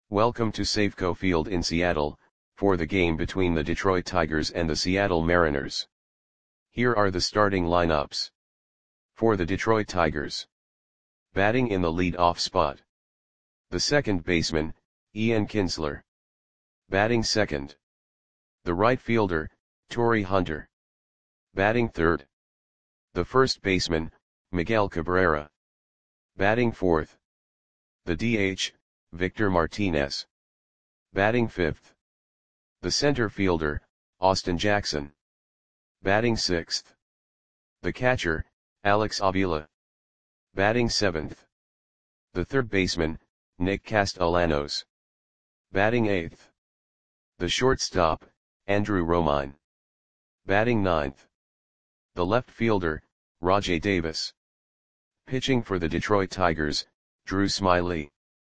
Welcome to Safeco Field in Seattle, for the game between the Detroit Tigers and the Seattle Mariners. Here are the starting lineups. For the Detroit Tigers. Batting in the lead-off spot. The second baseman, Ian Kinsler. Batting second. The right fielder, Torii Hunter. Batting third. The first baseman, Miguel Cabrera. Batting fourth. The DH, Victor Martinez. Batting fifth. The center fielder, Austin Jackson. Batting sixth. The catcher, Alex Avila. Batting seventh. The third baseman, Nick Castellanos. Batting eighth. The shortstop, Andrew Romine. Batting ninth. The left fielder, Rajai Davis. Pitching for the Detroit Tigers, Drew Smyly.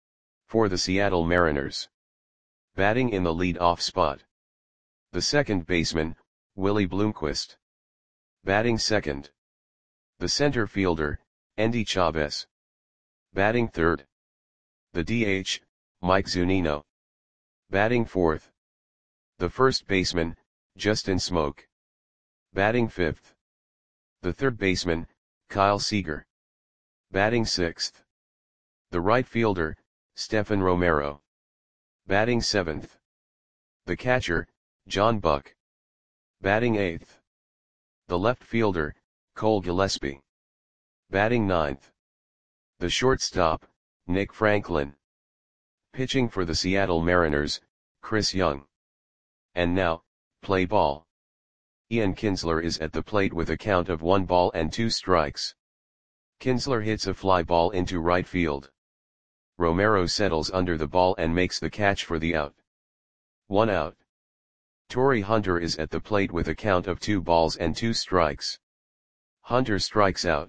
For the Seattle Mariners. Batting in the lead-off spot. The second baseman, Willie Bloomquist. Batting second. The center fielder, Endy Chavez. Batting third. The DH, Mike Zunino. Batting fourth. The first baseman, Justin Smoak. Batting fifth. The third baseman, Kyle Seager. Batting sixth. The right fielder, Stephen Romero. Batting seventh. The catcher, John Buck. Batting eighth. The left fielder, Cole Gillespie. Batting ninth. The shortstop, Nick Franklin. Pitching for the Seattle Mariners, Chris Young. And now, play ball. Ian Kinsler is at the plate with a count of 1-2 strikes. Kinsler hits a fly ball into right field. Romero settles under the ball and makes the catch for the out. 1 out. Torii Hunter is at the plate with a count of 2-2 strikes. Hunter strikes out.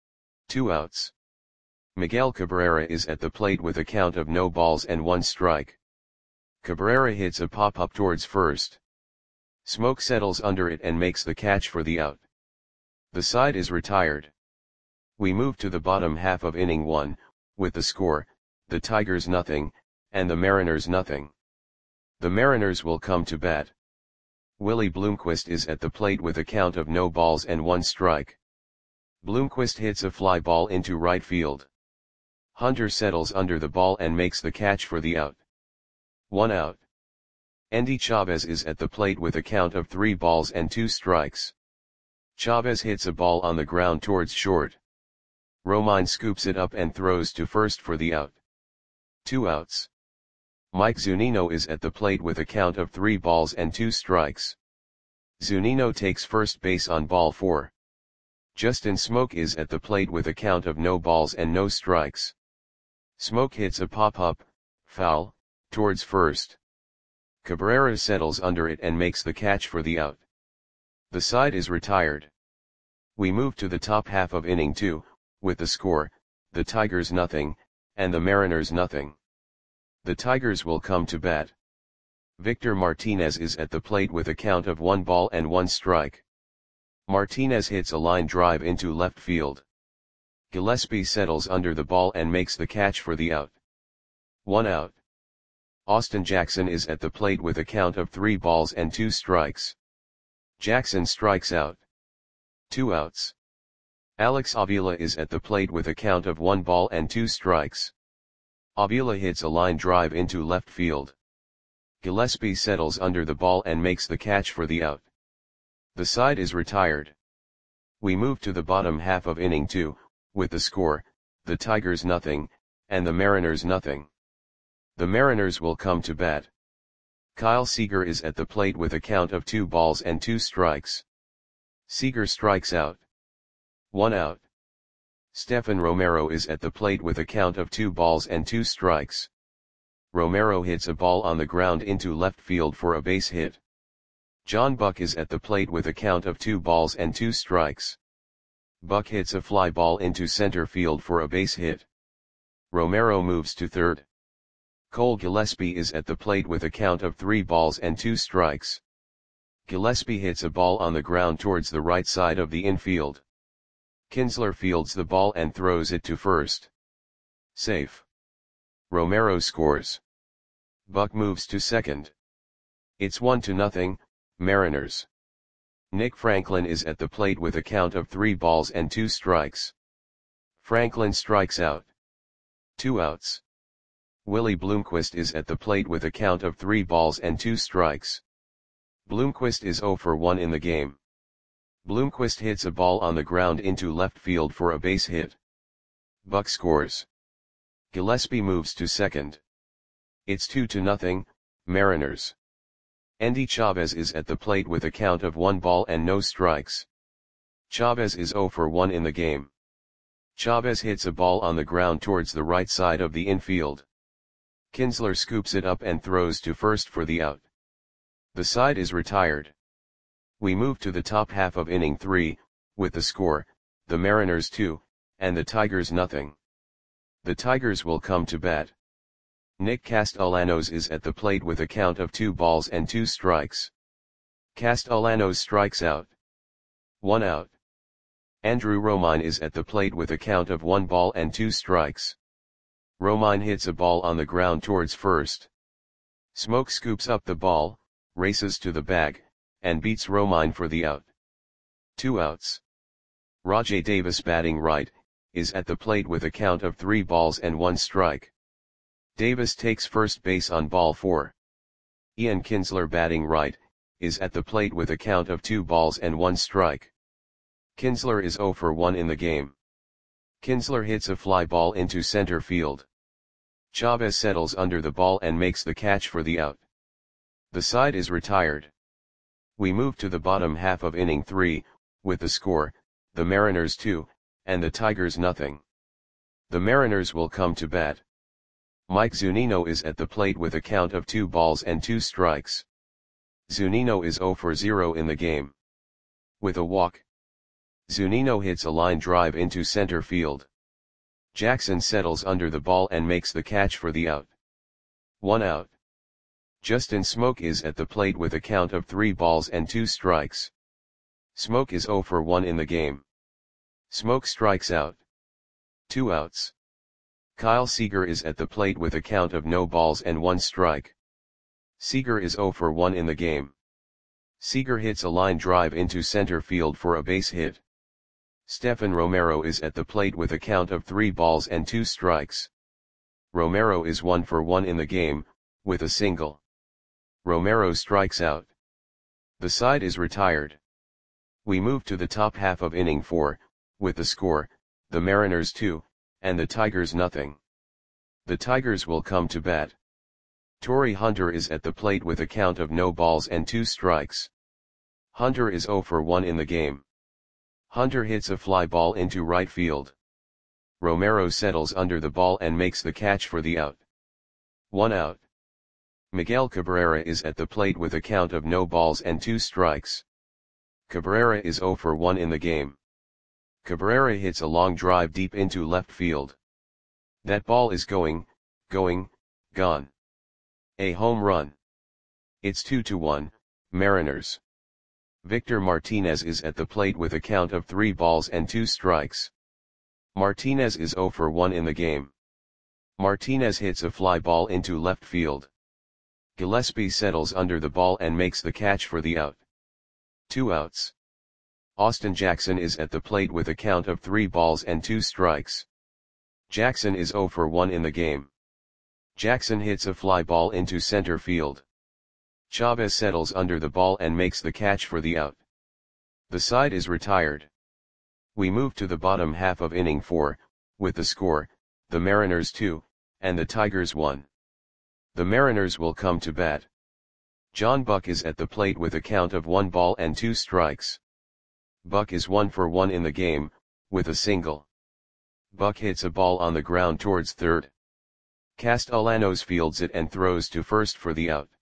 2 outs. Miguel Cabrera is at the plate with a count of no balls and 1 strike. Cabrera hits a pop-up towards first. Smoak settles under it and makes the catch for the out. The side is retired. We move to the bottom half of inning 1, with the score, the Tigers nothing, and the Mariners nothing. The Mariners will come to bat. Willie Bloomquist is at the plate with a count of no balls and 1 strike. Bloomquist hits a fly ball into right field. Hunter settles under the ball and makes the catch for the out. 1 out. Endy Chavez is at the plate with a count of 3-2 strikes. Chavez hits a ball on the ground towards short. Romine scoops it up and throws to first for the out. 2 outs. Mike Zunino is at the plate with a count of 3-2 strikes. Zunino takes first base on ball 4. Justin Smoak is at the plate with a count of no balls and no strikes. Smoak hits a pop-up, foul, towards first. Cabrera settles under it and makes the catch for the out. The side is retired. We move to the top half of inning 2, with the score, the Tigers nothing, and the Mariners nothing. The Tigers will come to bat. Victor Martinez is at the plate with a count of 1-1 strike. Martinez hits a line drive into left field. Gillespie settles under the ball and makes the catch for the out. 1 out. Austin Jackson is at the plate with a count of 3-2 strikes. Jackson strikes out. 2 outs. Alex Avila is at the plate with a count of 1-2 strikes. Avila hits a line drive into left field. Gillespie settles under the ball and makes the catch for the out. The side is retired. We move to the bottom half of inning 2, with the score, the Tigers nothing, and the Mariners nothing. The Mariners will come to bat. Kyle Seager is at the plate with a count of 2-2 strikes. Seager strikes out. 1 out. Stephen Romero is at the plate with a count of 2-2 strikes. Romero hits a ball on the ground into left field for a base hit. John Buck is at the plate with a count of 2-2 strikes. Buck hits a fly ball into center field for a base hit. Romero moves to third. Cole Gillespie is at the plate with a count of 3-2 strikes. Gillespie hits a ball on the ground towards the right side of the infield. Kinsler fields the ball and throws it to first. Safe. Romero scores. Buck moves to second. It's 1-0, Mariners. Nick Franklin is at the plate with a count of 3 balls and 2 strikes. Franklin strikes out. 2 outs. Willie Bloomquist is at the plate with a count of 3 balls and 2 strikes. Bloomquist is 0 for 1 in the game. Bloomquist hits a ball on the ground into left field for a base hit. Buck scores. Gillespie moves to second. It's 2-0, Mariners. Endy Chavez is at the plate with a count of 1 ball and no strikes. Chavez is 0 for 1 in the game. Chavez hits a ball on the ground towards the right side of the infield. Kinsler scoops it up and throws to first for the out. The side is retired. We move to the top half of inning 3, with the score, the Mariners 2, and the Tigers 0. The Tigers will come to bat. Nick Castellanos is at the plate with a count of 2 balls and 2 strikes. Castellanos strikes out. 1 out. Andrew Romine is at the plate with a count of 1 ball and 2 strikes. Romine hits a ball on the ground towards first. Smoke scoops up the ball, races to the bag, and beats Romine for the out. 2 outs. Rajai Davis, batting right, is at the plate with a count of 3 balls and 1 strike. Davis takes first base on ball 4. Ian Kinsler, batting right, is at the plate with a count of 2 balls and 1 strike. Kinsler is 0 for 1 in the game. Kinsler hits a fly ball into center field. Chavez settles under the ball and makes the catch for the out. The side is retired. We move to the bottom half of inning 3, with the score, the Mariners 2, and the Tigers 0. The Mariners will come to bat. Mike Zunino is at the plate with a count of 2 balls and 2 strikes. Zunino is 0 for 0 in the game. With a walk, Zunino hits a line drive into center field. Jackson settles under the ball and makes the catch for the out. 1 out. Justin Smoke is at the plate with a count of 3 balls and 2 strikes. Smoke is 0 for 1 in the game. Smoke strikes out. 2 outs. Kyle Seager is at the plate with a count of no balls and 1 strike. Seager is 0 for 1 in the game. Seager hits a line drive into center field for a base hit. Stephen Romero is at the plate with a count of 3 balls and 2 strikes. Romero is 1 for 1 in the game, with a single. Romero strikes out. The side is retired. We move to the top half of inning 4, with the score, the Mariners 2, and the Tigers 0. The Tigers will come to bat. Torrey Hunter is at the plate with a count of no balls and 2 strikes. Hunter is 0 for 1 in the game. Hunter hits a fly ball into right field. Romero settles under the ball and makes the catch for the out. 1 out. Miguel Cabrera is at the plate with a count of no balls and 2 strikes. Cabrera is 0 for 1 in the game. Cabrera hits a long drive deep into left field. That ball is going, gone. A home run. It's 2-1, Mariners. Victor Martinez is at the plate with a count of 3 balls and 2 strikes. Martinez is 0 for 1 in the game. Martinez hits a fly ball into left field. Gillespie settles under the ball and makes the catch for the out. 2 outs. Austin Jackson is at the plate with a count of 3 balls and 2 strikes. Jackson is 0 for 1 in the game. Jackson hits a fly ball into center field. Chavez settles under the ball and makes the catch for the out. The side is retired. We move to the bottom half of inning 4, with the score, the Mariners 2, and the Tigers 1. The Mariners will come to bat. John Buck is at the plate with a count of 1 ball and 2 strikes. Buck is 1 for 1 in the game, with a single. Buck hits a ball on the ground towards third. Castellanos fields it and throws to first for the out.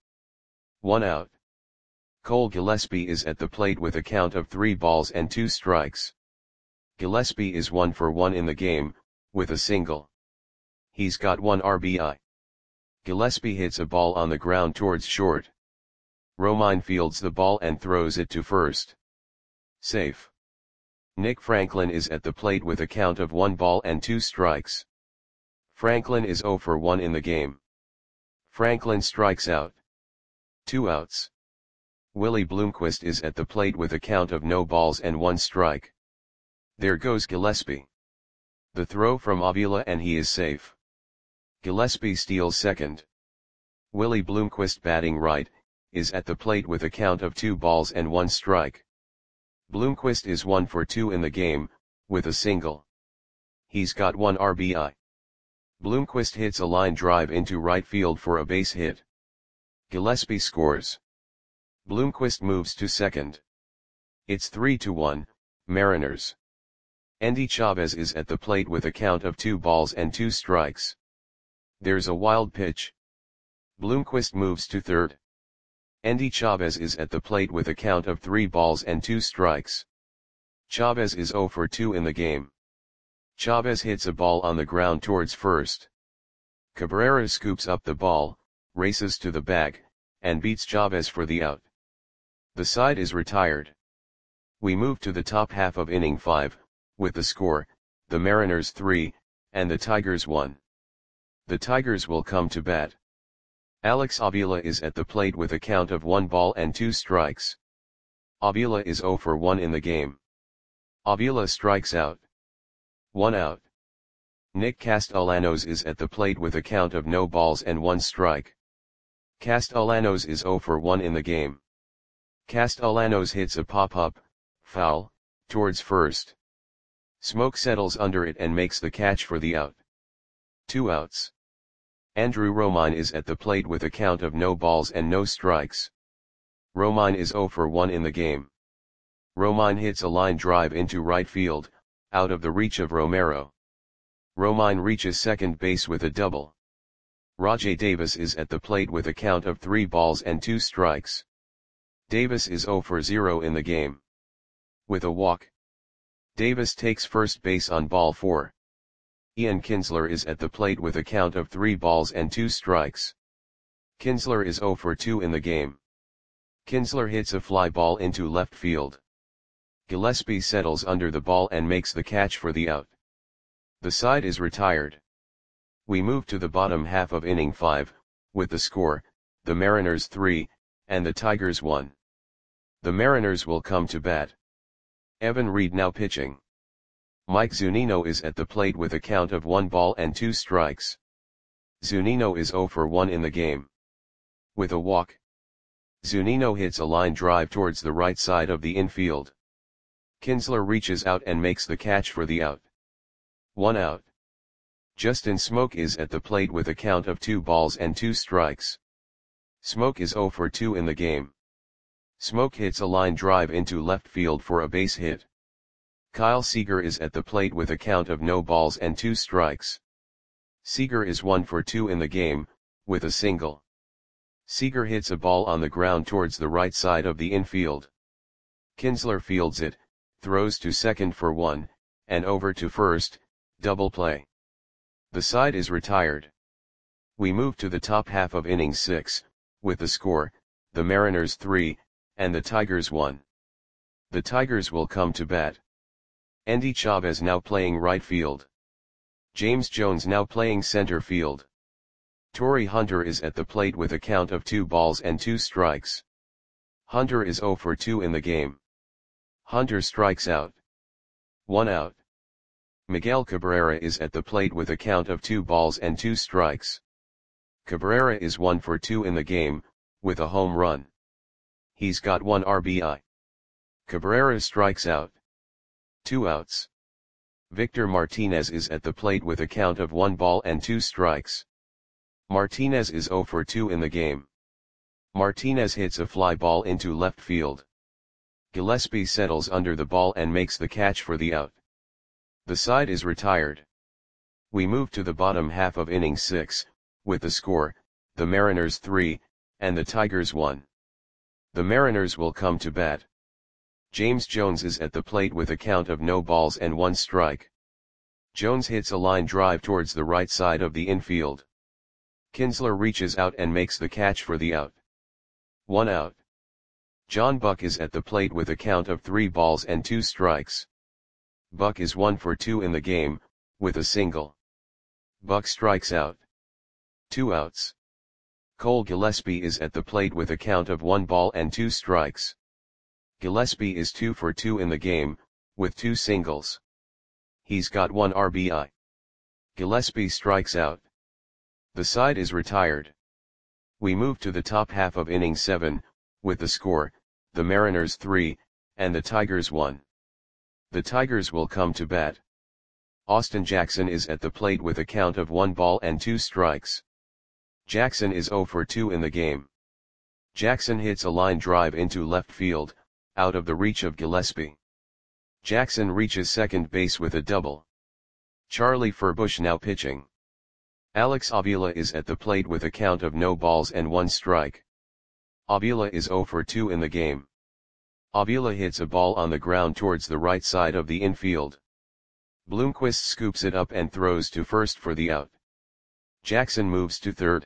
1 out. Cole Gillespie is at the plate with a count of 3 balls and 2 strikes. Gillespie is 1 for 1 in the game, with a single. He's got 1 RBI. Gillespie hits a ball on the ground towards short. Romine fields the ball and throws it to first. Safe. Nick Franklin is at the plate with a count of 1 ball and 2 strikes. Franklin is 0 for 1 in the game. Franklin strikes out. 2 outs. Willie Bloomquist is at the plate with a count of no balls and 1 strike. There goes Gillespie. The throw from Avila and he is safe. Gillespie steals second. Willie Bloomquist batting right, is at the plate with a count of 2 balls and 1 strike. Bloomquist is 1 for 2 in the game, with a single. He's got 1 RBI. Bloomquist hits a line drive into right field for a base hit. Gillespie scores. Bloomquist moves to second. It's 3-1, Mariners. Endy Chavez is at the plate with a count of 2 balls and 2 strikes. There's a wild pitch. Bloomquist moves to third. Endy Chavez is at the plate with a count of 3 balls and 2 strikes. Chavez is 0 for 2 in the game. Chavez hits a ball on the ground towards first. Cabrera scoops up the ball, races to the bag, and beats Chavez for the out. The side is retired. We move to the top half of inning 5, with the score, the Mariners 3, and the Tigers 1. The Tigers will come to bat. Alex Avila is at the plate with a count of 1 ball and 2 strikes. Avila is 0 for 1 in the game. Avila strikes out. 1 out. Nick Castellanos is at the plate with a count of no balls and 1 strike. Castellanos is 0 for 1 in the game. Castellanos hits a pop-up, foul, towards first. Smoke settles under it and makes the catch for the out. 2 outs. Andrew Romine is at the plate with a count of no balls and no strikes. Romine is 0 for 1 in the game. Romine hits a line drive into right field, out of the reach of Romero. Romine reaches second base with a double. Rajai Davis is at the plate with a count of 3 balls and 2 strikes. Davis is 0 for 0 in the game. With a walk. Davis takes first base on ball 4. Ian Kinsler is at the plate with a count of 3 balls and 2 strikes. Kinsler is 0 for 2 in the game. Kinsler hits a fly ball into left field. Gillespie settles under the ball and makes the catch for the out. The side is retired. We move to the bottom half of inning 5, with the score, the Mariners 3, and the Tigers 1. The Mariners will come to bat. Evan Reed now pitching. Mike Zunino is at the plate with a count of 1 ball and 2 strikes. Zunino is 0 for 1 in the game. With a walk. Zunino hits a line drive towards the right side of the infield. Kinsler reaches out and makes the catch for the out. 1 out. Justin Smoke is at the plate with a count of 2 balls and 2 strikes. Smoke is 0 for 2 in the game. Smoke hits a line drive into left field for a base hit. Kyle Seager is at the plate with a count of no balls and 2 strikes. Seager is 1 for 2 in the game, with a single. Seager hits a ball on the ground towards the right side of the infield. Kinsler fields it, throws to second for 1, and over to first, double play. The side is retired. We move to the top half of inning 6, with the score, the Mariners 3, and the Tigers 1. The Tigers will come to bat. Endy Chavez now playing right field. James Jones now playing center field. Torrey Hunter is at the plate with a count of 2 balls and 2 strikes. Hunter is 0 for 2 in the game. Hunter strikes out. 1 out. Miguel Cabrera is at the plate with a count of 2 balls and 2 strikes. Cabrera is 1 for 2 in the game, with a home run. He's got 1 RBI. Cabrera strikes out. 2 outs. Victor Martinez is at the plate with a count of 1 ball and 2 strikes. Martinez is 0 for 2 in the game. Martinez hits a fly ball into left field. Gillespie settles under the ball and makes the catch for the out. The side is retired. We move to the bottom half of inning 6, with the score, the Mariners 3, and the Tigers 1. The Mariners will come to bat. James Jones is at the plate with a count of no balls and 1 strike. Jones hits a line drive towards the right side of the infield. Kinsler reaches out and makes the catch for the out. 1 out. John Buck is at the plate with a count of 3 balls and 2 strikes. Buck is 1 for 2 in the game, with a single. Buck strikes out. 2 outs. Cole Gillespie is at the plate with a count of 1 ball and 2 strikes. Gillespie is 2 for 2 in the game, with 2 singles. He's got 1 RBI. Gillespie strikes out. The side is retired. We move to the top half of inning 7, with the score, the Mariners 3, and the Tigers 1. The Tigers will come to bat. Austin Jackson is at the plate with a count of 1 ball and 2 strikes. Jackson is 0 for 2 in the game. Jackson hits a line drive into left field, out of the reach of Gillespie. Jackson reaches second base with a double. Charlie Furbush now pitching. Alex Avila is at the plate with a count of no balls and 1 strike. Avila is 0 for 2 in the game. Avila hits a ball on the ground towards the right side of the infield. Bloomquist scoops it up and throws to first for the out. Jackson moves to third.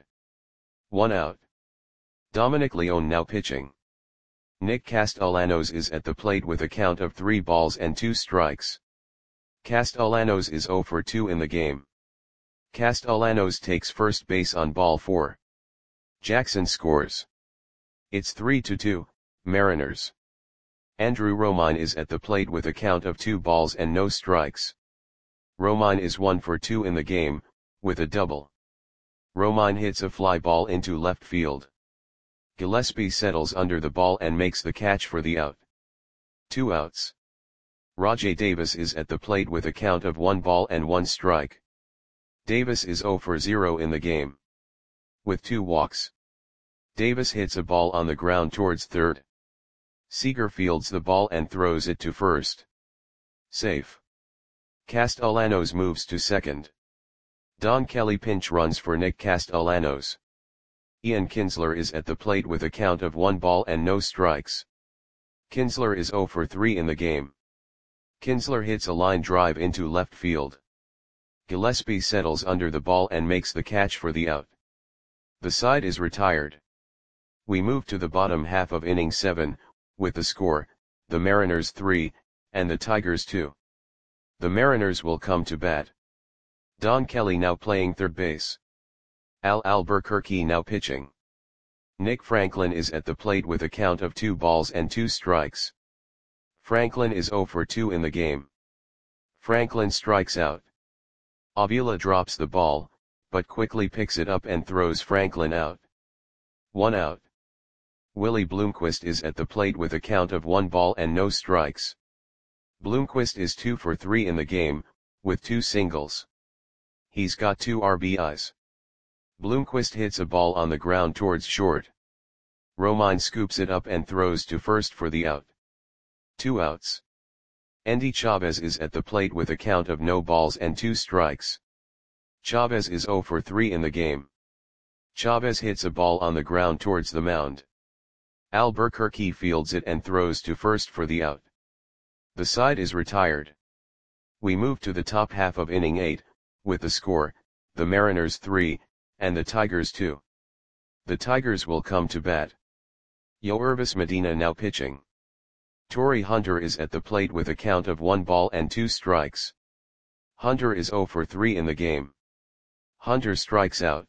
1 out. Dominic Leone now pitching. Nick Castellanos is at the plate with a count of 3 balls and 2 strikes. Castellanos is 0 for 2 in the game. Castellanos takes first base on ball 4. Jackson scores. It's 3-2, Mariners. Andrew Romine is at the plate with a count of 2 balls and no strikes. Romine is 1 for 2 in the game, with a double. Romine hits a fly ball into left field. Gillespie settles under the ball and makes the catch for the out. 2 outs. Rajai Davis is at the plate with a count of 1 ball and 1 strike. Davis is 0 for 0 in the game. With 2 walks. Davis hits a ball on the ground towards third. Seager fields the ball and throws it to first. Safe. Castellanos moves to second. Don Kelly pinch runs for Nick Castellanos. Ian Kinsler is at the plate with a count of 1 ball and no strikes. Kinsler is 0 for 3 in the game. Kinsler hits a line drive into left field. Gillespie settles under the ball and makes the catch for the out. The side is retired. We move to the bottom half of inning 7, with the score, the Mariners 3, and the Tigers 2. The Mariners will come to bat. Don Kelly now playing third base. Al Albuquerque now pitching. Nick Franklin is at the plate with a count of 2 balls and 2 strikes. Franklin is 0 for 2 in the game. Franklin strikes out. Avila drops the ball, but quickly picks it up and throws Franklin out. 1 out. Willie Bloomquist is at the plate with a count of 1 ball and no strikes. Bloomquist is 2 for 3 in the game, with 2 singles. He's got 2 RBIs. Bloomquist hits a ball on the ground towards short. Romine scoops it up and throws to first for the out. 2 outs. Endy Chavez is at the plate with a count of no balls and 2 strikes. Chavez is 0 for 3 in the game. Chavez hits a ball on the ground towards the mound. Albuquerque fields it and throws to first for the out. The side is retired. We move to the top half of inning 8, with the score, the Mariners 3, and the Tigers 2. The Tigers will come to bat. Yoervis Medina now pitching. Torrey Hunter is at the plate with a count of 1 ball and 2 strikes. Hunter is 0 for 3 in the game. Hunter strikes out.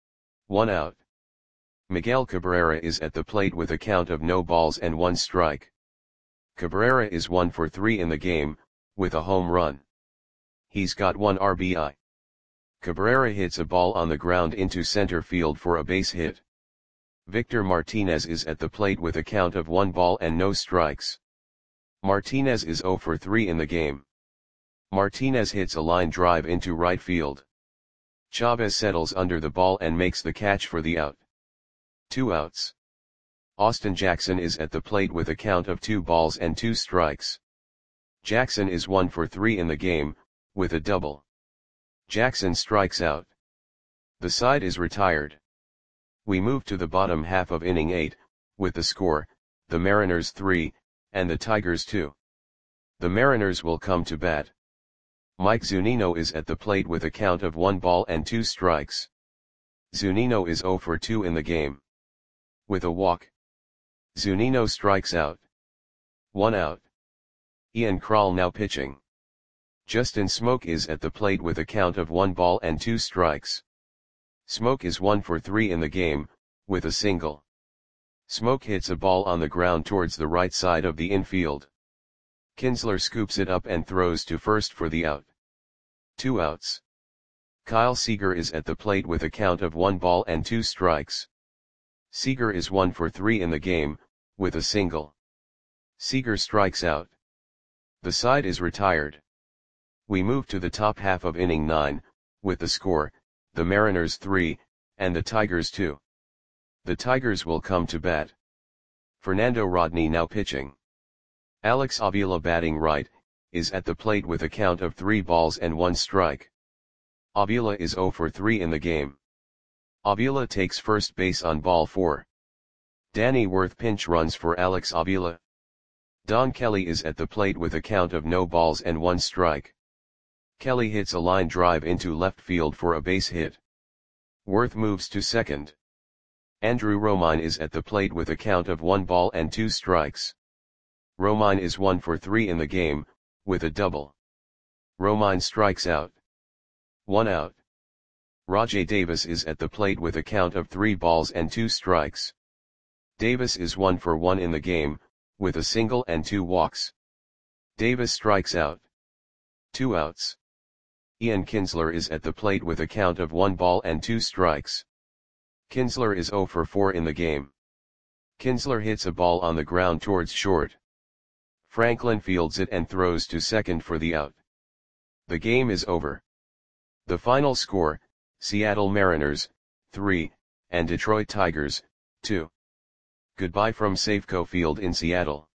1 out. Miguel Cabrera is at the plate with a count of no balls and 1 strike. Cabrera is 1 for 3 in the game, with a home run. He's got 1 RBI. Cabrera hits a ball on the ground into center field for a base hit. Victor Martinez is at the plate with a count of 1 ball and no strikes. Martinez is 0 for 3 in the game. Martinez hits a line drive into right field. Chavez settles under the ball and makes the catch for the out. 2 outs. Austin Jackson is at the plate with a count of 2 balls and 2 strikes. Jackson is 1 for 3 in the game, with a double. Jackson strikes out. The side is retired. We move to the bottom half of inning 8, with the score, the Mariners 3, and the Tigers 2. The Mariners will come to bat. Mike Zunino is at the plate with a count of 1 ball and 2 strikes. Zunino is 0 for 2 in the game. With a walk. Zunino strikes out. 1 out. Ian Krall now pitching. Justin Smoke is at the plate with a count of 1 ball and 2 strikes. Smoke is 1 for 3 in the game, with a single. Smoke hits a ball on the ground towards the right side of the infield. Kinsler scoops it up and throws to first for the out. 2 outs. Kyle Seager is at the plate with a count of 1 ball and 2 strikes. Seager is 1 for 3 in the game, with a single. Seager strikes out. The side is retired. We move to the top half of inning 9, with the score, the Mariners 3, and the Tigers 2. The Tigers will come to bat. Fernando Rodney now pitching. Alex Avila batting right, is at the plate with a count of 3 balls and 1 strike. Avila is 0 for 3 in the game. Avila takes first base on ball 4. Danny Worth pinch runs for Alex Avila. Don Kelly is at the plate with a count of no balls and 1 strike. Kelly hits a line drive into left field for a base hit. Worth moves to second. Andrew Romine is at the plate with a count of 1 ball and 2 strikes. Romine is 1 for 3 in the game, with a double. Romine strikes out. 1 out. Rajai Davis is at the plate with a count of 3 balls and 2 strikes. Davis is 1 for 1 in the game, with a single and 2 walks. Davis strikes out. 2 outs. Ian Kinsler is at the plate with a count of 1 ball and 2 strikes. Kinsler is 0 for 4 in the game. Kinsler hits a ball on the ground towards short. Franklin fields it and throws to second for the out. The game is over. The final score, Seattle Mariners, 3, and Detroit Tigers, 2. Goodbye from Safeco Field in Seattle.